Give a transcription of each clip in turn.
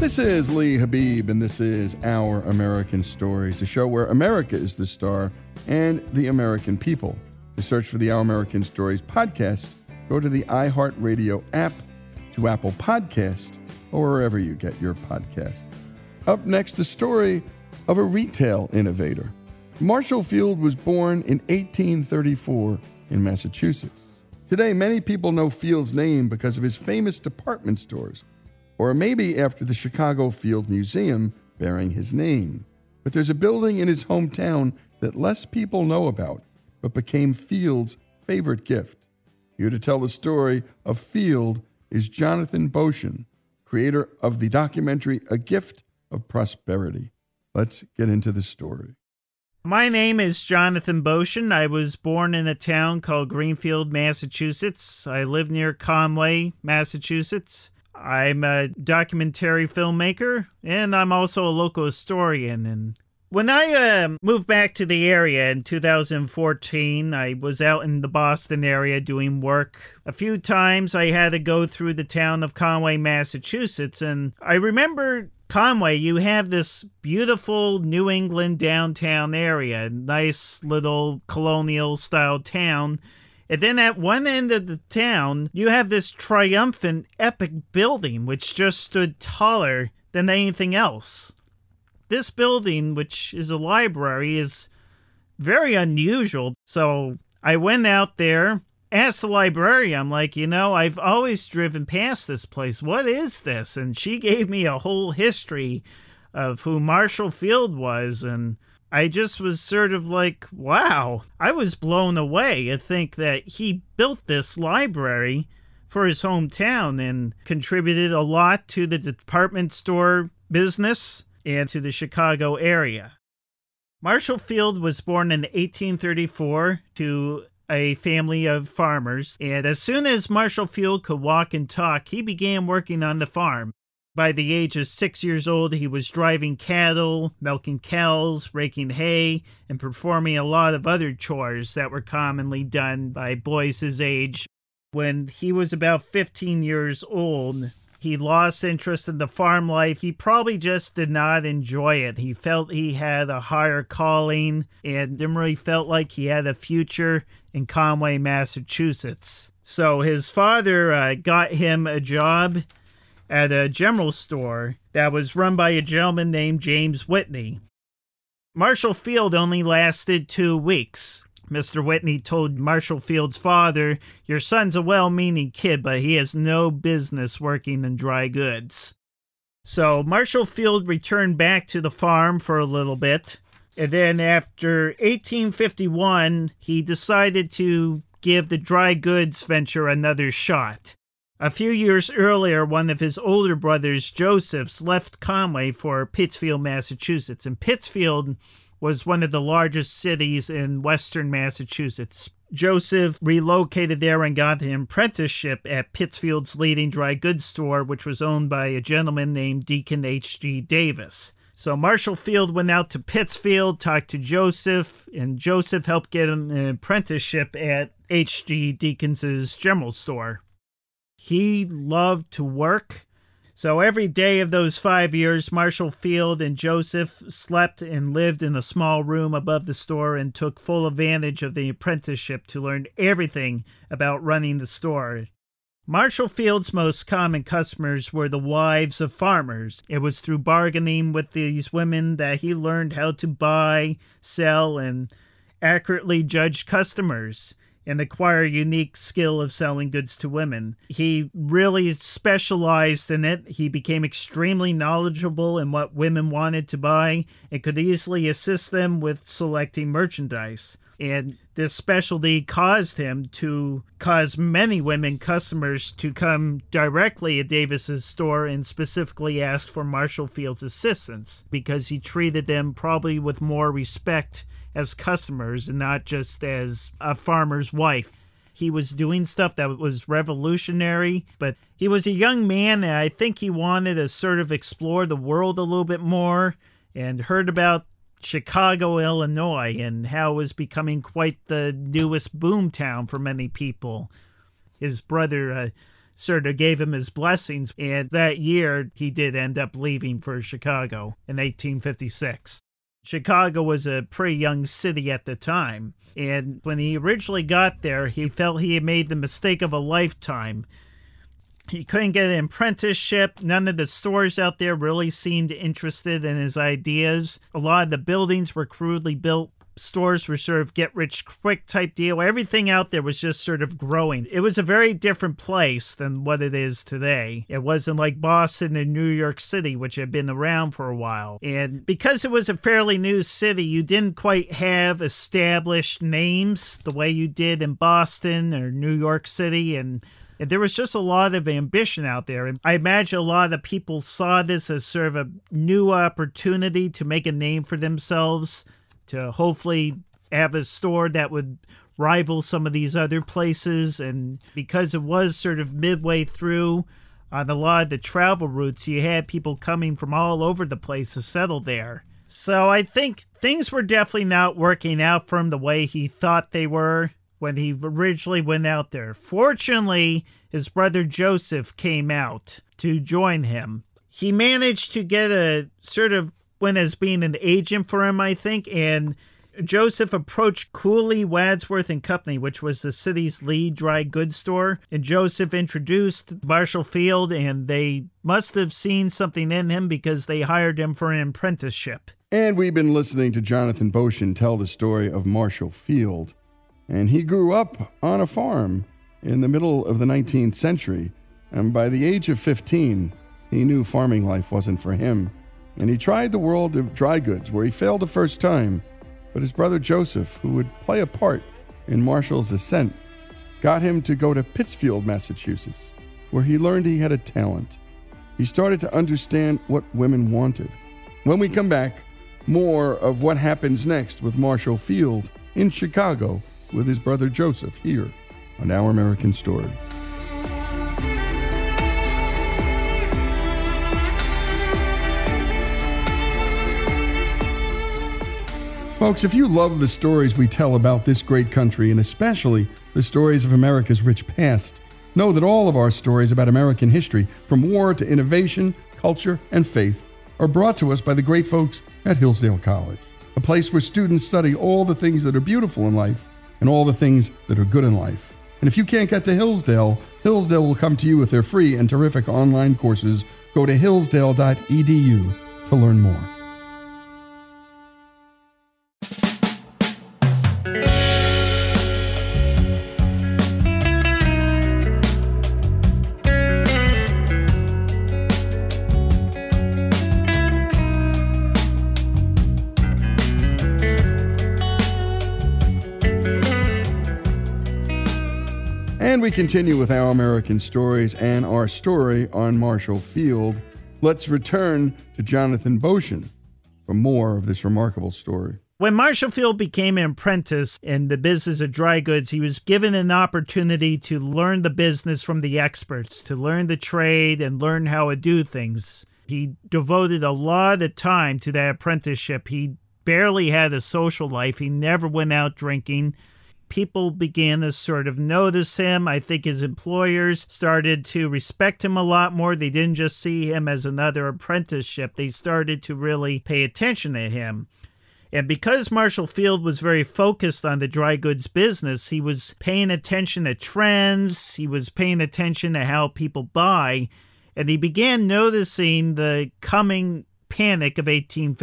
This is Lee Habib, and this is Our American Stories, the show where America is the star and the American people. To search for the Our American Stories podcast, go to the iHeartRadio app, to Apple Podcast, or wherever you get your podcasts. Up next, the story of a retail innovator. Marshall Field was born in 1834 in Massachusetts. Today, many people know Field's name because of his famous department stores, or maybe after the Chicago Field Museum bearing his name. But there's a building in his hometown that less people know about, but became Field's favorite gift. Here to tell the story of Field is Jonathan Beauchamp, creator of the documentary A Gift of Prosperity. Let's get into the story. My name is Jonathan Beauchamp. I was born in a town called Greenfield, Massachusetts. I live near Conway, Massachusetts. I'm a documentary filmmaker, and I'm also a local historian. And when I moved back to the area in 2014, I was out in the Boston area doing work. A few times I had to go through the town of Conway, Massachusetts, and I remember Conway, you have this beautiful New England downtown area, nice little colonial-style town. And then at one end of the town, you have this triumphant, epic building which just stood taller than anything else. This building, which is a library, is very unusual. So I went out there, asked the librarian, I'm like, I've always driven past this place. What is this? And she gave me a whole history of who Marshall Field was, and I just was sort of like, wow. I was blown away to think that he built this library for his hometown and contributed a lot to the department store business and to the Chicago area. Marshall Field was born in 1834 to a family of farmers, and as soon as Marshall Field could walk and talk, he began working on the farm. By the age of 6 years old, he was driving cattle, milking cows, raking hay, and performing a lot of other chores that were commonly done by boys his age. When he was about 15 years old, he lost interest in the farm life. He probably just did not enjoy it. He felt he had a higher calling and didn't really felt like he had a future in Conway, Massachusetts. So his father got him a job at a general store that was run by a gentleman named James Whitney. Marshall Field only lasted 2 weeks. Mr. Whitney told Marshall Field's father, "Your son's a well-meaning kid, but he has no business working in dry goods." So Marshall Field returned back to the farm for a little bit, and then after 1851, he decided to give the dry goods venture another shot. A few years earlier, one of his older brothers, Joseph's, left Conway for Pittsfield, Massachusetts, and Pittsfield was one of the largest cities in western Massachusetts. Joseph relocated there and got an apprenticeship at Pittsfield's leading dry goods store, which was owned by a gentleman named Deacon H.G. Davis. So Marshall Field went out to Pittsfield, talked to Joseph, and Joseph helped get him an apprenticeship at H.G. Deacon's general store. He loved to work. So every day of those 5 years, Marshall Field and Joseph slept and lived in a small room above the store and took full advantage of the apprenticeship to learn everything about running the store. Marshall Field's most common customers were the wives of farmers. It was through bargaining with these women that he learned how to buy, sell, and accurately judge customers and acquire a unique skill of selling goods to women. He really specialized in it. He became extremely knowledgeable in what women wanted to buy and could easily assist them with selecting merchandise. And this specialty caused him to cause many women customers to come directly at Davis's store and specifically ask for Marshall Field's assistance because he treated them probably with more respect as customers and not just as a farmer's wife. He was doing stuff that was revolutionary, but he was a young man and I think he wanted to sort of explore the world a little bit more and heard about Chicago, Illinois, and how it was becoming quite the newest boom town for many people. His brother sort of gave him his blessings. And that year, he did end up leaving for Chicago in 1856. Chicago was a pretty young city at the time. And when he originally got there, he felt he had made the mistake of a lifetime. He couldn't get an apprenticeship. None of the stores out there really seemed interested in his ideas. A lot of the buildings were crudely built. Stores were sort of get-rich-quick type deal. Everything out there was just sort of growing. It was a very different place than what it is today. It wasn't like Boston and New York City, which had been around for a while. And because it was a fairly new city, you didn't quite have established names the way you did in Boston or New York City. And there was just a lot of ambition out there. And I imagine a lot of the people saw this as sort of a new opportunity to make a name for themselves, to hopefully have a store that would rival some of these other places. And because it was sort of midway through on a lot of the travel routes, you had people coming from all over the place to settle there. So I think things were definitely not working out for him the way he thought they were when he originally went out there. Fortunately, his brother Joseph came out to join him. He managed to get a sort of went as being an agent for him, I think, and Joseph approached Cooley, Wadsworth and Company, which was the city's lead dry goods store, and Joseph introduced Marshall Field, and they must have seen something in him because they hired him for an apprenticeship. And we've been listening to Jonathan Boshin tell the story of Marshall Field, and he grew up on a farm in the middle of the 19th century, and by the age of 15, he knew farming life wasn't for him. And he tried the world of dry goods, where he failed the first time. But his brother Joseph, who would play a part in Marshall's ascent, got him to go to Pittsfield, Massachusetts, where he learned he had a talent. He started to understand what women wanted. When we come back, more of what happens next with Marshall Field in Chicago with his brother Joseph here on Our American Story. Folks, if you love the stories we tell about this great country, and especially the stories of America's rich past, know that all of our stories about American history, from war to innovation, culture, and faith, are brought to us by the great folks at Hillsdale College, a place where students study all the things that are beautiful in life and all the things that are good in life. And if you can't get to Hillsdale, Hillsdale will come to you with their free and terrific online courses. Go to hillsdale.edu to learn more. And we continue with Our American Stories and our story on Marshall Field. Let's return to Jonathan Boshin for more of this remarkable story. When Marshall Field became an apprentice in the business of dry goods, he was given an opportunity to learn the business from the experts, to learn the trade and learn how to do things. He devoted a lot of time to that apprenticeship. He barely had a social life. He never went out drinking. People began to sort of notice him. I think his employers started to respect him a lot more. They didn't just see him as another apprenticeship. They started to really pay attention to him. And because Marshall Field was very focused on the dry goods business, he was paying attention to trends. He was paying attention to how people buy. And he began noticing the coming panic of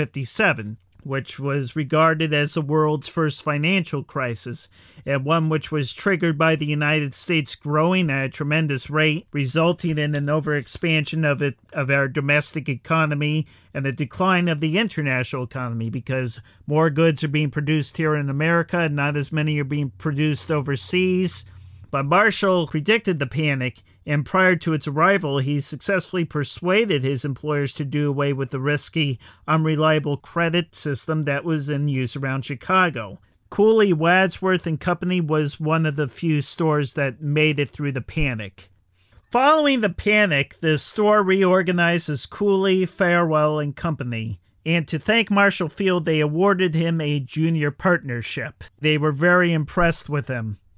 1857. Which was regarded as the world's first financial crisis, and one which was triggered by the United States growing at a tremendous rate, resulting in an overexpansion of our domestic economy and a decline of the international economy, because more goods are being produced here in America and not as many are being produced overseas. But Marshall predicted the panic, and prior to its arrival, he successfully persuaded his employers to do away with the risky, unreliable credit system that was in use around Chicago. Cooley, Wadsworth and Company was one of the few stores that made it through the panic. Following the panic, the store reorganized as Cooley, Farwell and Company. And to thank Marshall Field, they awarded him a junior partnership. They were very impressed with him.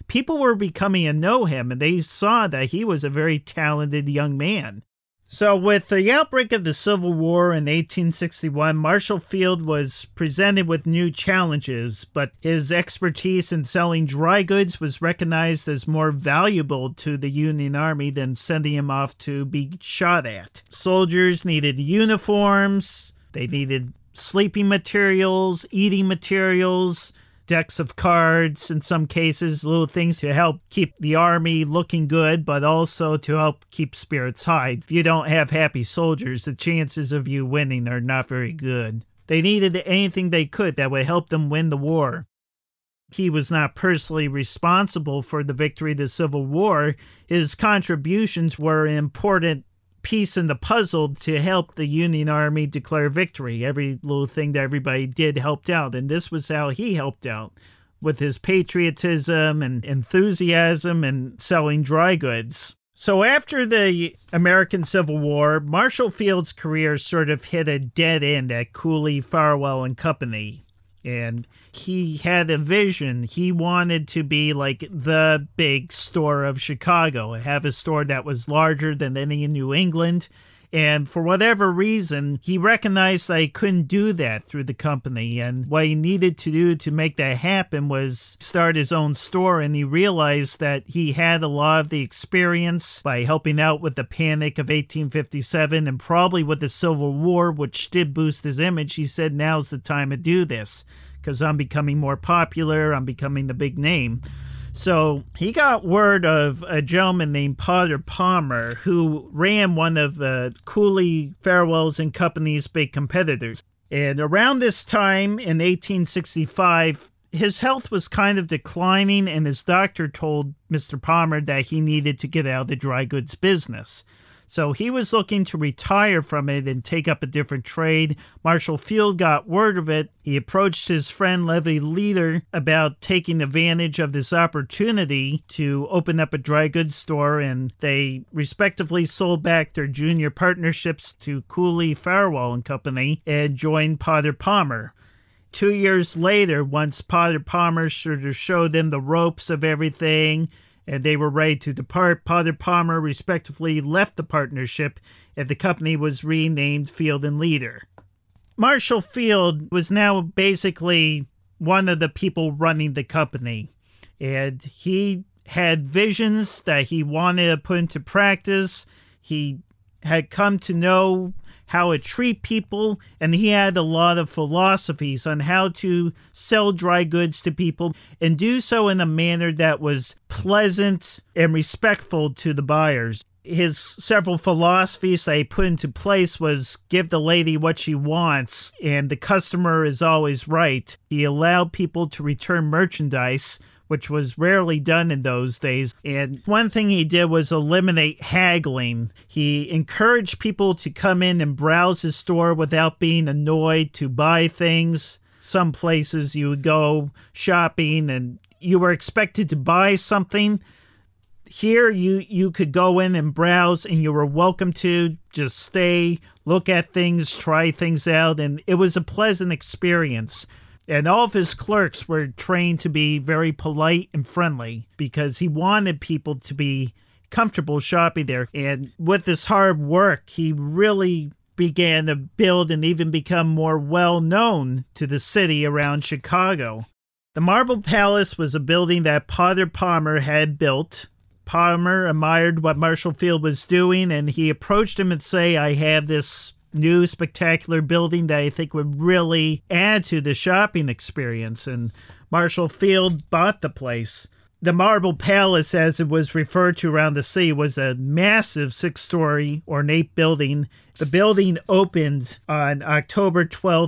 people were becoming to know him, and they saw that he was a very talented young man. So with the outbreak of the Civil War in 1861, Marshall Field was presented with new challenges, but his expertise in selling dry goods was recognized as more valuable to the Union Army than sending him off to be shot at. Soldiers needed uniforms, they needed sleeping materials, eating materials, decks of cards, in some cases, little things to help keep the army looking good, but also to help keep spirits high. If you don't have happy soldiers, the chances of you winning are not very good. They needed anything they could that would help them win the war. He was not personally responsible for the victory of the Civil War. His contributions were an important piece in the puzzle to help the Union Army declare victory. Every little thing that everybody did helped out, and this was how he helped out, with his patriotism and enthusiasm and selling dry goods. So after the American Civil War, Marshall Field's career sort of hit a dead end at Cooley, Farwell and Company. And he had a vision. He wanted to be like the big store of Chicago, have a store that was larger than any in New England. And for whatever reason, he recognized that he couldn't do that through the company. And what he needed to do to make that happen was start his own store. And he realized that he had a lot of the experience by helping out with the Panic of 1857 and probably with the Civil War, which did boost his image. He said, now's the time to do this because I'm becoming more popular. I'm becoming the big name. So he got word of a gentleman named Potter Palmer who ran one of Cooley, Farwell's and Company's big competitors. And around this time in 1865, his health was kind of declining, and his doctor told Mr. Palmer that he needed to get out of the dry goods business. So he was looking to retire from it and take up a different trade. Marshall Field got word of it. He approached his friend Levi Leader about taking advantage of this opportunity to open up a dry goods store, and they respectively sold back their junior partnerships to Cooley, Farwell and Company and joined Potter Palmer. 2 years later, once Potter Palmer sort of showed them the ropes of everything, and they were ready to depart, Potter Palmer respectively left the partnership, and the company was renamed Field and Leader. Marshall Field was now basically one of the people running the company, and he had visions that he wanted to put into practice. He had come to know how to treat people, and he had a lot of philosophies on how to sell dry goods to people and do so in a manner that was pleasant and respectful to the buyers. His several philosophies that he put into place was give the lady what she wants, and the customer is always right. He allowed people to return merchandise, which was rarely done in those days. And one thing he did was eliminate haggling. He encouraged people to come in and browse his store without being annoyed to buy things. Some places you would go shopping and you were expected to buy something. Here you could go in and browse, and you were welcome to just stay, look at things, try things out, and it was a pleasant experience. And all of his clerks were trained to be very polite and friendly because he wanted people to be comfortable shopping there. And with this hard work, he really began to build and even become more well-known to the city around Chicago. The Marble Palace was a building that Potter Palmer had built. Palmer admired what Marshall Field was doing, and he approached him and said, I have this new spectacular building that I think would really add to the shopping experience. And Marshall Field bought the place. The Marble Palace, as it was referred to around the city, was a massive 6-story ornate building. The building opened on October 12th,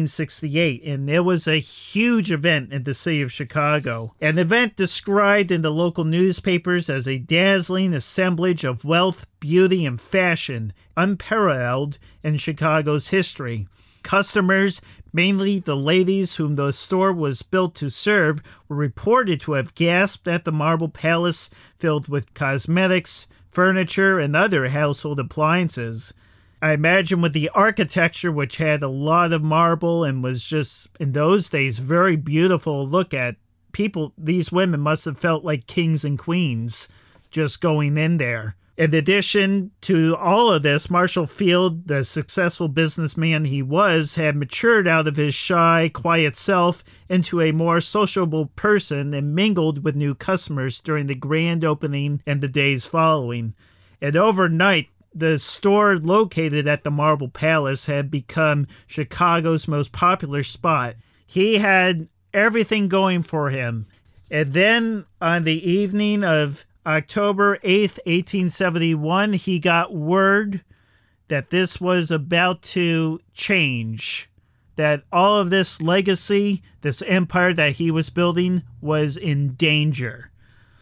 1868, and it was a huge event in the city of Chicago. An event described in the local newspapers as a dazzling assemblage of wealth, beauty, and fashion, unparalleled in Chicago's history. Customers, mainly the ladies whom the store was built to serve, were reported to have gasped at the Marble Palace filled with cosmetics, furniture, and other household appliances. I imagine with the architecture, which had a lot of marble and was just, in those days, very beautiful to look at, people, these women must have felt like kings and queens just going in there. In addition to all of this, Marshall Field, the successful businessman he was, had matured out of his shy, quiet self into a more sociable person and mingled with new customers during the grand opening and the days following. And overnight, the store located at the Marble Palace had become Chicago's most popular spot. He had everything going for him. And then on the evening of October 8th, 1871, he got word that this was about to change, that all of this legacy, this empire that he was building, was in danger.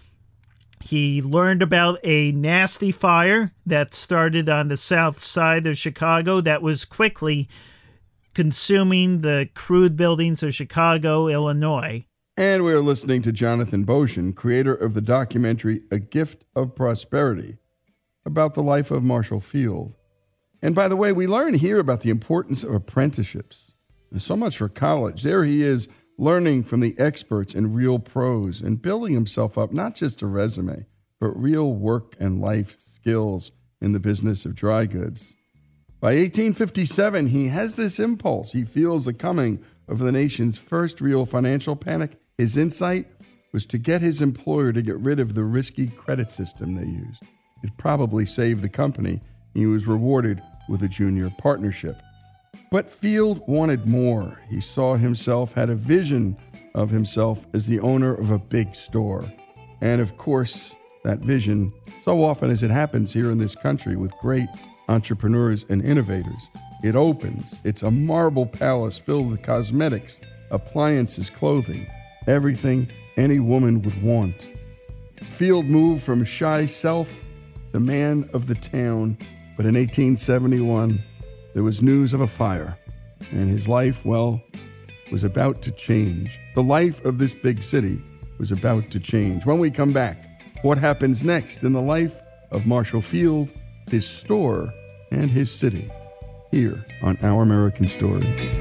He learned about a nasty fire that started on the south side of Chicago that was quickly consuming the crude buildings of Chicago, Illinois. And we're listening to Jonathan Boschen, creator of the documentary A Gift of Prosperity, about the life of Marshall Field. And by the way, we learn here about the importance of apprenticeships. There's so much for college. There he is, learning from the experts and real pros and building himself up, not just a resume, but real work and life skills in the business of dry goods. By 1857, he has this impulse. He feels the coming of the nation's first real financial panic. His insight was to get his employer to get rid of the risky credit system they used. It probably saved the company. He was rewarded with a junior partnership. But Field wanted more. He saw himself, had a vision of himself as the owner of a big store. And of course, that vision, so often as it happens here in this country with great entrepreneurs and innovators, it opens. It's a marble palace filled with cosmetics, appliances, clothing, everything any woman would want. Field moved from shy self to man of the town, but in 1871, there was news of a fire, and his life, well, was about to change. The life of this big city was about to change. When we come back, what happens next in the life of Marshall Field, his store, and his city, here on Our American Stories.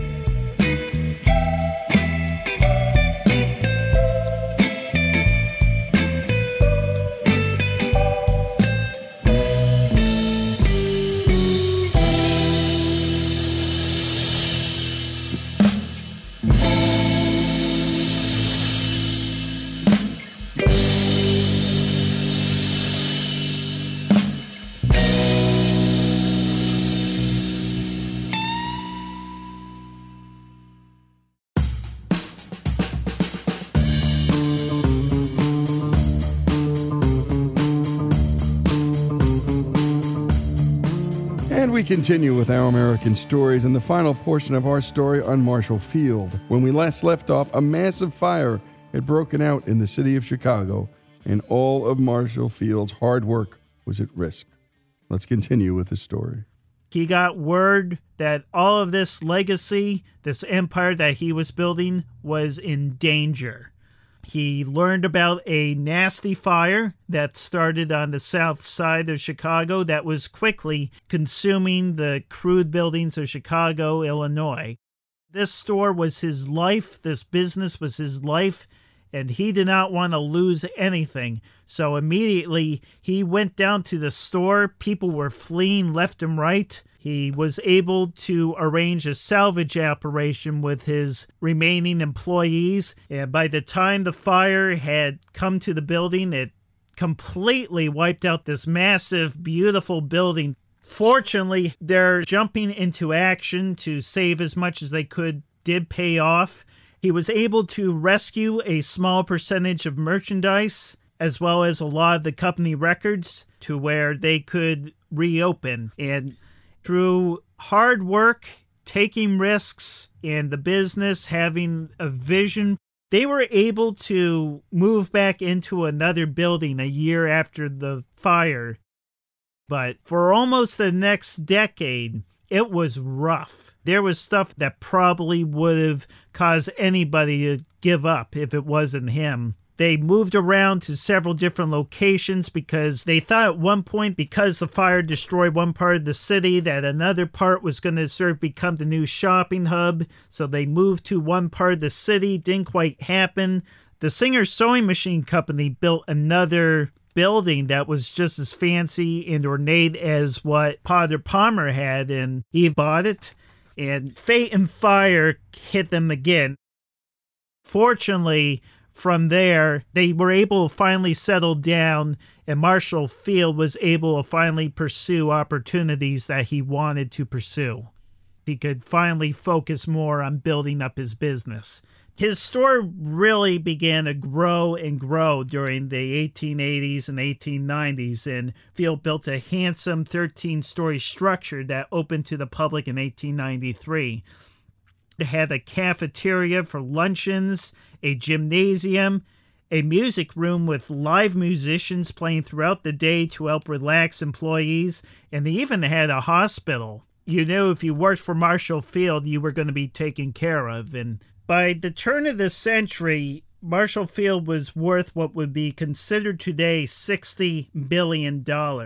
We continue with Our American Stories and the final portion of our story on Marshall Field. When we last left off, a massive fire had broken out in the city of Chicago, and all of Marshall Field's hard work was at risk. Let's continue with the story. He got word that all of this legacy, this empire that he was building, was in danger. He learned about a nasty fire that started on the south side of Chicago that was quickly consuming the crude buildings of Chicago, Illinois. This store was his life. This business was his life, and he did not want to lose anything. So immediately he went down to the store. People were fleeing left and right. He was able to arrange a salvage operation with his remaining employees. And by the time the fire had come to the building, it completely wiped out this massive, beautiful building. Fortunately, their jumping into action to save as much as they could did pay off. He was able to rescue a small percentage of merchandise, as well as a lot of the company records, to where they could reopen. And through hard work, taking risks, and the business having a vision, they were able to move back into another building a year after the fire. But for almost the next decade, it was rough. There was stuff that probably would have caused anybody to give up if it wasn't him. They moved around to several different locations because they thought at one point, because the fire destroyed one part of the city, that another part was going to sort of become the new shopping hub. So they moved to one part of the city. Didn't quite happen. The Singer Sewing Machine Company built another building that was just as fancy and ornate as what Potter Palmer had, and he bought it, and fate and fire hit them again. Fortunately, from there, they were able to finally settle down, and Marshall Field was able to finally pursue opportunities that he wanted to pursue. He could finally focus more on building up his business. His store really began to grow and grow during the 1880s and 1890s, and Field built a handsome 13-story structure that opened to the public in 1893. It had a cafeteria for luncheons, a gymnasium, a music room with live musicians playing throughout the day to help relax employees, and they even had a hospital. You knew if you worked for Marshall Field, you were going to be taken care of. And by the turn of the century, Marshall Field was worth what would be considered today $60 billion.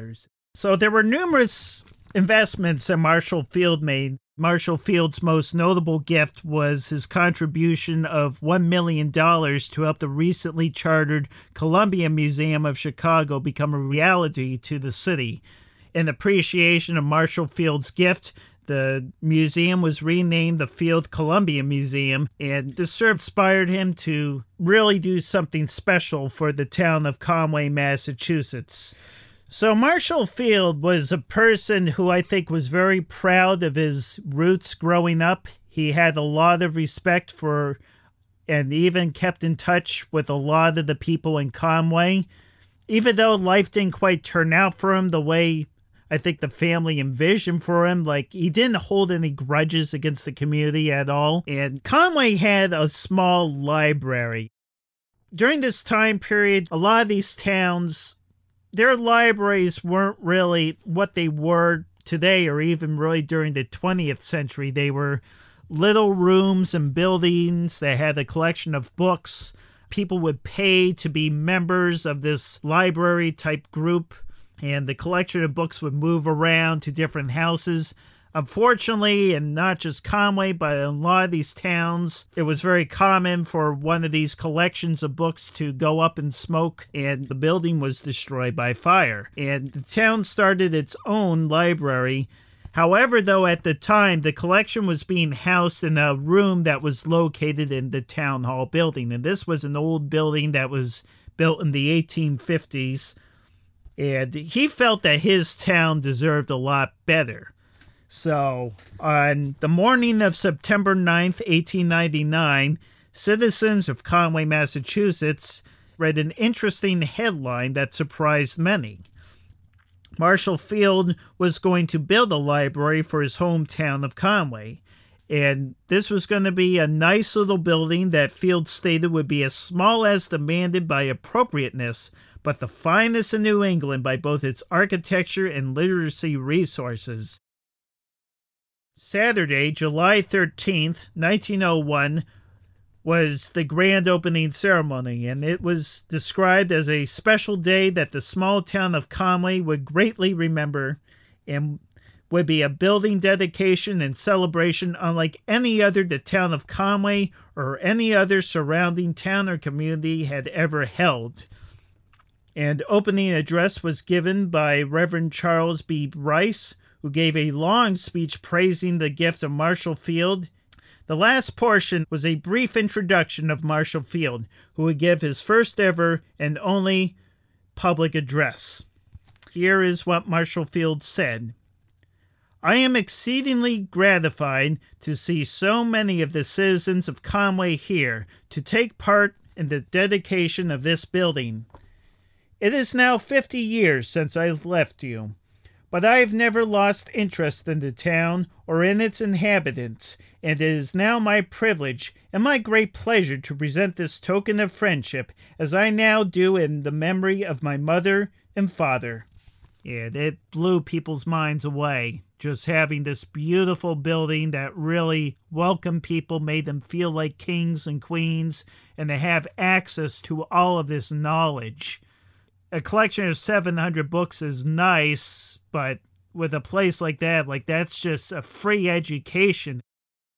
So there were numerous investments that Marshall Field made. Marshall Field's most notable gift was his contribution of $1 million to help the recently chartered Columbia Museum of Chicago become a reality to the city. In appreciation of Marshall Field's gift, the museum was renamed the Field Columbia Museum, and this sort of inspired him to really do something special for the town of Conway, Massachusetts. So Marshall Field was a person who I think was very proud of his roots growing up. He had a lot of respect for and even kept in touch with a lot of the people in Conway. Even though life didn't quite turn out for him the way I think the family envisioned for him, like he didn't hold any grudges against the community at all. And Conway had a small library. During this time period, a lot of these towns, their libraries weren't really what they were today, or even really during the 20th century. They were little rooms and buildings that had a collection of books. People would pay to be members of this library type group, and the collection of books would move around to different houses. Unfortunately, and not just Conway, but in a lot of these towns, it was very common for one of these collections of books to go up in smoke, and the building was destroyed by fire. And the town started its own library. However, though, at the time, the collection was being housed in a room that was located in the town hall building. And this was an old building that was built in the 1850s. And he felt that his town deserved a lot better. So, on the morning of September 9th, 1899, citizens of Conway, Massachusetts, read an interesting headline that surprised many. Marshall Field was going to build a library for his hometown of Conway, and this was going to be a nice little building that Field stated would be as small as demanded by appropriateness, but the finest in New England by both its architecture and literacy resources. Saturday, July 13th, 1901, was the grand opening ceremony, and it was described as a special day that the small town of Conway would greatly remember, and would be a building dedication and celebration unlike any other the town of Conway or any other surrounding town or community had ever held. And opening address was given by Reverend Charles B. Rice, who gave a long speech praising the gift of Marshall Field. The last portion was a brief introduction of Marshall Field, who would give his first ever and only public address. Here is what Marshall Field said. I am exceedingly gratified to see so many of the citizens of Conway here to take part in the dedication of this building. It is now 50 years since I left you, but I have never lost interest in the town or in its inhabitants, and it is now my privilege and my great pleasure to present this token of friendship as I now do in the memory of my mother and father. Yeah, it blew people's minds away. Just having this beautiful building that really welcomed people, made them feel like kings and queens, and to have access to all of this knowledge. A collection of 700 books is nice, but with a place like that, that's just a free education.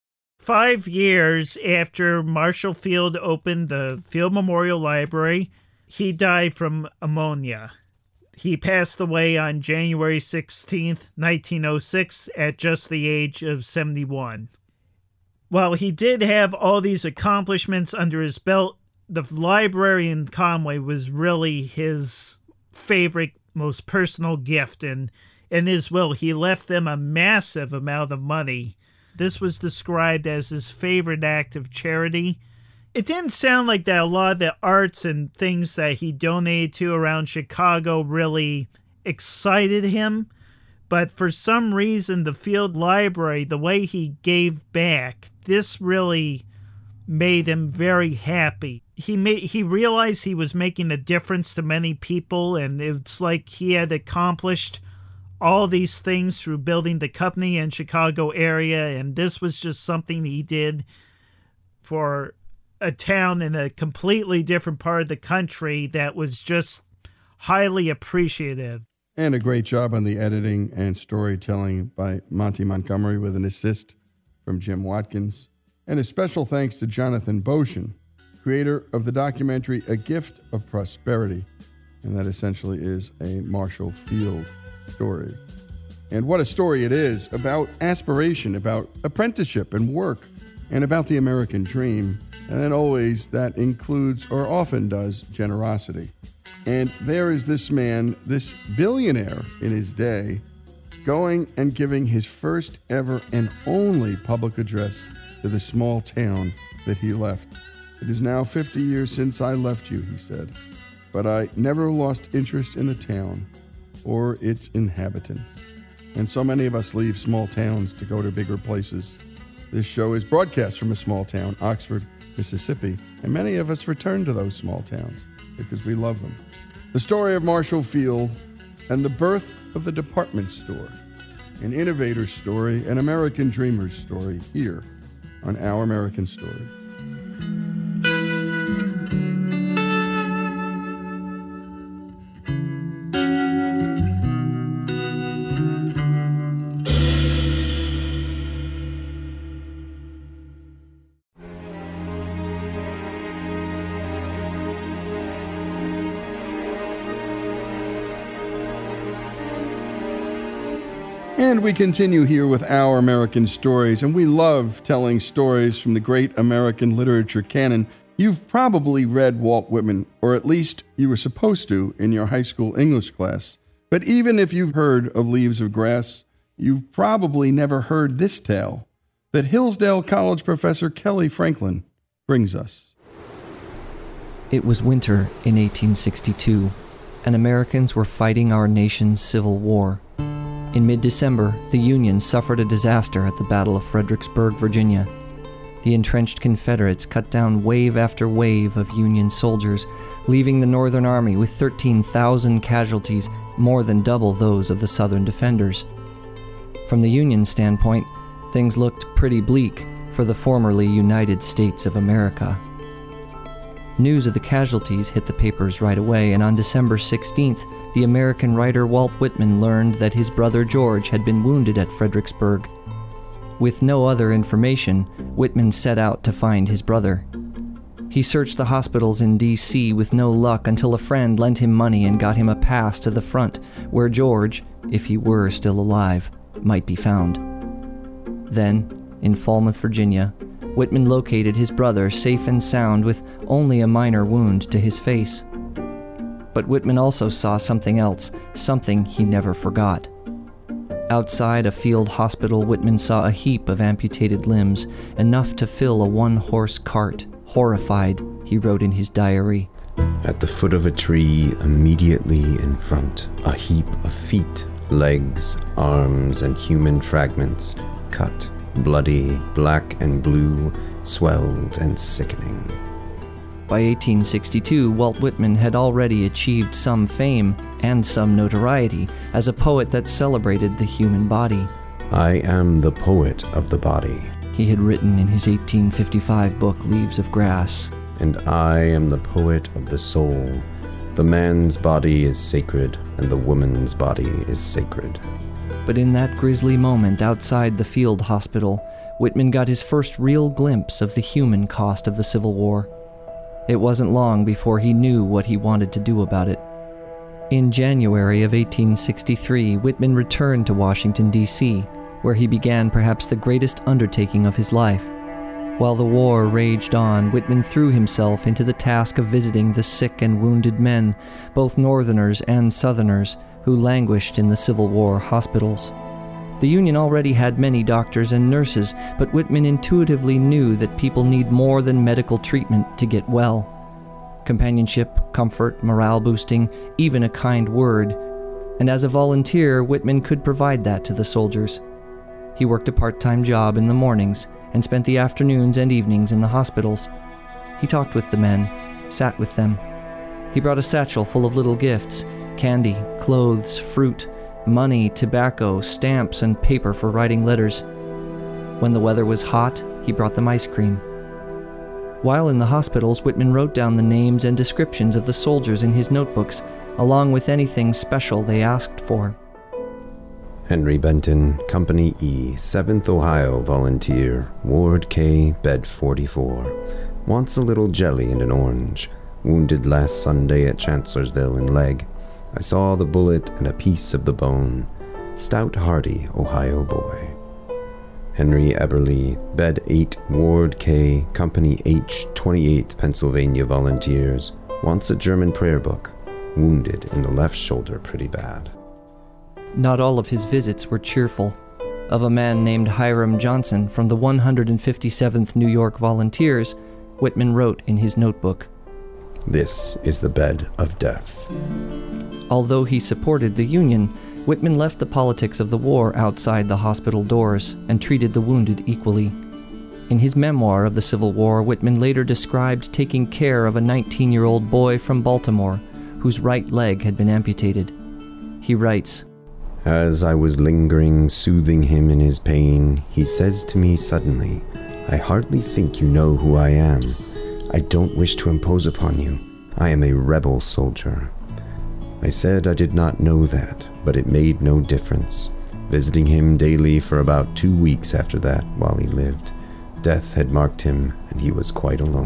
5 years after Marshall Field opened the Field Memorial Library, he died from pneumonia. He passed away on January 16th, 1906, at just the age of 71. While he did have all these accomplishments under his belt, the library in Conway was really his favorite, most personal gift. And in his will, he left them a massive amount of money. This was described as his favorite act of charity. It didn't sound like that a lot of the arts and things that he donated to around Chicago really excited him. But for some reason, the Field Library, the way he gave back, this really made him very happy. He realized he was making a difference to many people, and it's like he had accomplished all these things through building the company in Chicago area, and this was just something he did for a town in a completely different part of the country that was just highly appreciative. And a great job on the editing and storytelling by Monty Montgomery with an assist from Jim Watkins. And a special thanks to Jonathan Boshin, creator of the documentary A Gift of Prosperity. And that essentially is a Marshall Field story. And what a story it is about aspiration, about apprenticeship and work, and about the American dream. And then always that includes, or often does, generosity. And there is this man, this billionaire in his day, going and giving his first ever and only public address to the small town that he left. It is now 50 years since I left you, he said, but I never lost interest in the town or its inhabitants. And so many of us leave small towns to go to bigger places. This show is broadcast from a small town, Oxford, Mississippi, and many of us return to those small towns because we love them. The story of Marshall Field and the birth of the department store, an innovator's story, an American dreamer's story, here on Our American Story. And we continue here with Our American Stories, and we love telling stories from the great American literature canon. You've probably read Walt Whitman, or at least you were supposed to in your high school English class. But even if you've heard of Leaves of Grass, you've probably never heard this tale that Hillsdale College professor Kelly Franklin brings us. It was winter in 1862, and Americans were fighting our nation's Civil War. In mid-December, the Union suffered a disaster at the Battle of Fredericksburg, Virginia. The entrenched Confederates cut down wave after wave of Union soldiers, leaving the Northern Army with 13,000 casualties, more than double those of the Southern defenders. From the Union standpoint, things looked pretty bleak for the formerly United States of America. News of the casualties hit the papers right away, and on December 16th, the American writer Walt Whitman learned that his brother George had been wounded at Fredericksburg. With no other information, Whitman set out to find his brother. He searched the hospitals in D.C. with no luck until a friend lent him money and got him a pass to the front, where George, if he were still alive, might be found. Then, in Falmouth, Virginia, Whitman located his brother safe and sound with only a minor wound to his face. But Whitman also saw something else, something he never forgot. Outside a field hospital, Whitman saw a heap of amputated limbs, enough to fill a one-horse cart. Horrified, he wrote in his diary, "At the foot of a tree, immediately in front, a heap of feet, legs, arms, and human fragments, cut, bloody, black and blue, swelled and sickening." By 1862, Walt Whitman had already achieved some fame and some notoriety as a poet that celebrated the human body. "I am the poet of the body," he had written in his 1855 book, Leaves of Grass. "And I am the poet of the soul. The man's body is sacred, and the woman's body is sacred." But in that grisly moment outside the field hospital, Whitman got his first real glimpse of the human cost of the Civil War. It wasn't long before he knew what he wanted to do about it. In January of 1863, Whitman returned to Washington, D.C., where he began perhaps the greatest undertaking of his life. While the war raged on, Whitman threw himself into the task of visiting the sick and wounded men, both Northerners and Southerners, who languished in the Civil War hospitals. The Union already had many doctors and nurses, but Whitman intuitively knew that people need more than medical treatment to get well. Companionship, comfort, morale boosting, even a kind word. And as a volunteer, Whitman could provide that to the soldiers. He worked a part-time job in the mornings and spent the afternoons and evenings in the hospitals. He talked with the men, sat with them. He brought a satchel full of little gifts: candy, clothes, fruit, money, tobacco, stamps, and paper for writing letters. When the weather was hot, he brought them ice cream. While in the hospitals, Whitman wrote down the names and descriptions of the soldiers in his notebooks, along with anything special they asked for. Henry Benton, Company E, 7th Ohio Volunteer, Ward K, Bed 44. Wants a little jelly and an orange. Wounded last Sunday at Chancellorsville in leg. I saw the bullet and a piece of the bone. Stout, hardy Ohio boy. Henry Eberly, Bed 8, Ward K, Company H, 28th Pennsylvania Volunteers. Wants a German prayer book. Wounded in the left shoulder pretty bad. Not all of his visits were cheerful. Of a man named Hiram Johnson from the 157th New York Volunteers, Whitman wrote in his notebook, "This is the bed of death." Although he supported the Union, Whitman left the politics of the war outside the hospital doors and treated the wounded equally. In his memoir of the Civil War, Whitman later described taking care of a 19-year-old boy from Baltimore whose right leg had been amputated. He writes, "As I was lingering, soothing him in his pain, he says to me suddenly, 'I hardly think you know who I am. I don't wish to impose upon you. I am a rebel soldier.' I said I did not know that, but it made no difference, visiting him daily for about 2 weeks after that while he lived. Death had marked him, and he was quite alone."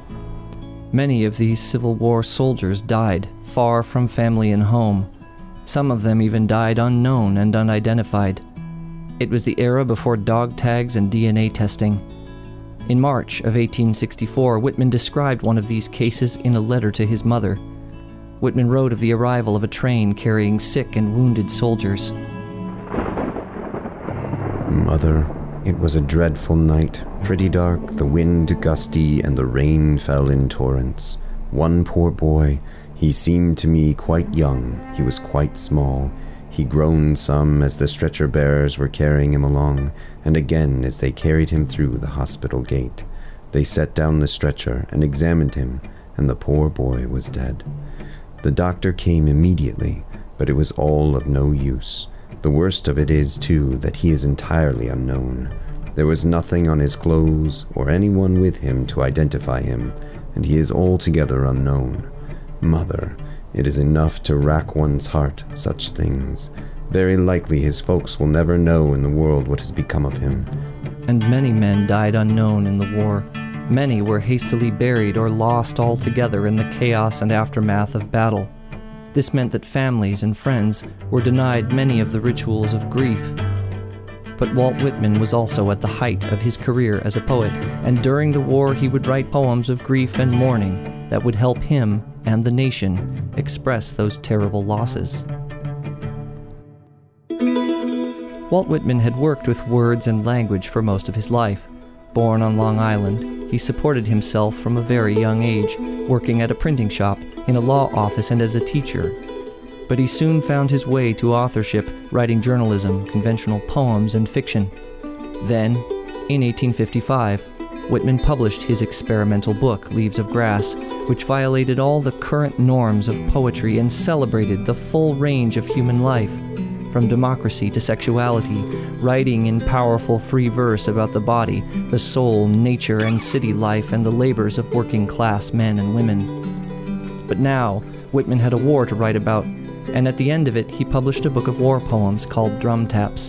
Many of these Civil War soldiers died far from family and home. Some of them even died unknown and unidentified. It was the era before dog tags and DNA testing. In March of 1864, Whitman described one of these cases in a letter to his mother. Whitman wrote of the arrival of a train carrying sick and wounded soldiers. "Mother, it was a dreadful night, pretty dark, the wind gusty, and the rain fell in torrents. One poor boy, he seemed to me quite young, he was quite small. He groaned some as the stretcher bearers were carrying him along, and again as they carried him through the hospital gate. They set down the stretcher and examined him, and the poor boy was dead. The doctor came immediately, but it was all of no use. The worst of it is, too, that he is entirely unknown. There was nothing on his clothes or anyone with him to identify him, and he is altogether unknown. Mother, it is enough to rack one's heart, such things. Very likely his folks will never know in the world what has become of him." And many men died unknown in the war. Many were hastily buried or lost altogether in the chaos and aftermath of battle. This meant that families and friends were denied many of the rituals of grief. But Walt Whitman was also at the height of his career as a poet, and during the war he would write poems of grief and mourning that would help him and the nation express those terrible losses. Walt Whitman had worked with words and language for most of his life. Born on Long Island, he supported himself from a very young age, working at a printing shop, in a law office, and as a teacher. But he soon found his way to authorship, writing journalism, conventional poems, and fiction. Then, in 1855, Whitman published his experimental book, Leaves of Grass, which violated all the current norms of poetry and celebrated the full range of human life, from democracy to sexuality, writing in powerful free verse about the body, the soul, nature, and city life, and the labors of working-class men and women. But now, Whitman had a war to write about, and at the end of it, he published a book of war poems called Drum Taps.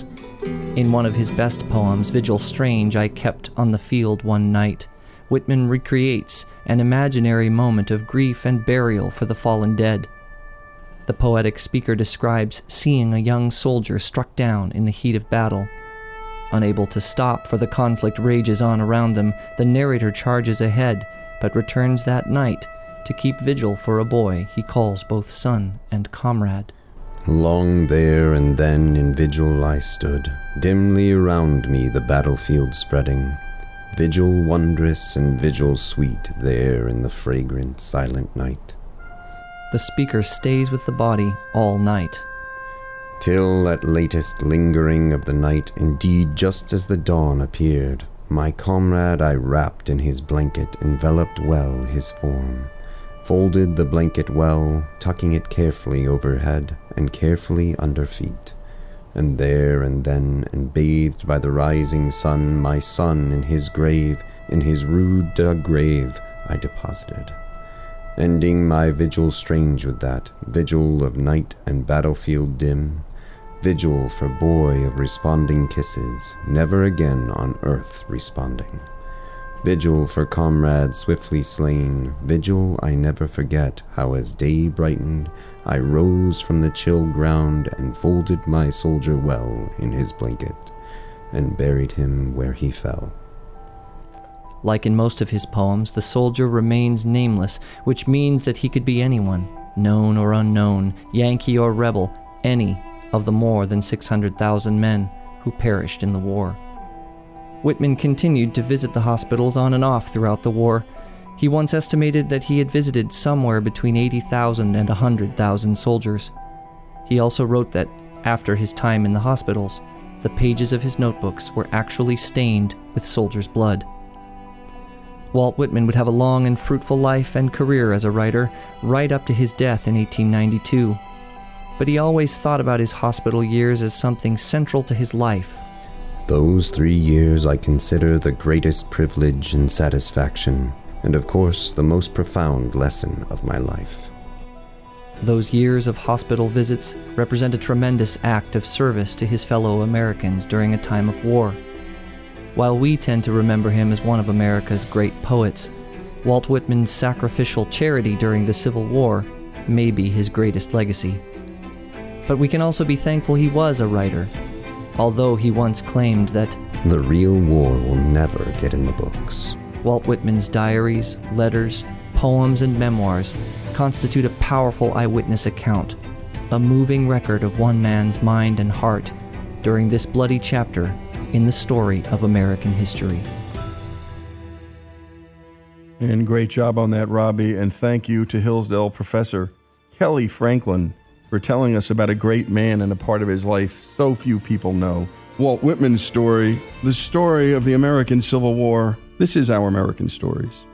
In one of his best poems, Vigil Strange, I Kept on the Field One Night, Whitman recreates an imaginary moment of grief and burial for the fallen dead. The poetic speaker describes seeing a young soldier struck down in the heat of battle. Unable to stop, for the conflict rages on around them, the narrator charges ahead, but returns that night to keep vigil for a boy he calls both son and comrade. Long there and then in vigil I stood, dimly around me the battlefield spreading, vigil wondrous and vigil sweet there in the fragrant silent night. The speaker stays with the body all night. Till at latest lingering of the night, indeed just as the dawn appeared, my comrade I wrapped in his blanket, enveloped well his form, folded the blanket well, tucking it carefully overhead and carefully under feet, and there and then, and bathed by the rising sun, my son in his grave, in his rude dug grave, I deposited, ending my vigil strange with that, vigil of night and battlefield dim, vigil for boy of responding kisses, never again on earth responding. Vigil for comrade swiftly slain, vigil I never forget how as day brightened, I rose from the chill ground and folded my soldier well in his blanket, and buried him where he fell. Like in most of his poems, the soldier remains nameless, which means that he could be anyone, known or unknown, Yankee or rebel, any of the more than 600,000 men who perished in the war. Whitman continued to visit the hospitals on and off throughout the war. He once estimated that he had visited somewhere between 80,000 and 100,000 soldiers. He also wrote that, after his time in the hospitals, the pages of his notebooks were actually stained with soldiers' blood. Walt Whitman would have a long and fruitful life and career as a writer, right up to his death in 1892. But he always thought about his hospital years as something central to his life. Those 3 years I consider the greatest privilege and satisfaction, and of course the most profound lesson of my life. Those years of hospital visits represent a tremendous act of service to his fellow Americans during a time of war. While we tend to remember him as one of America's great poets, Walt Whitman's sacrificial charity during the Civil War may be his greatest legacy. But we can also be thankful he was a writer, although he once claimed that the real war will never get in the books. Walt Whitman's diaries, letters, poems, and memoirs constitute a powerful eyewitness account, a moving record of one man's mind and heart during this bloody chapter in the story of American history. And great job on that, Robbie, and thank you to Hillsdale professor Kelly Franklin for telling us about a great man and a part of his life so few people know. Walt Whitman's story, the story of the American Civil War. This is Our American Stories.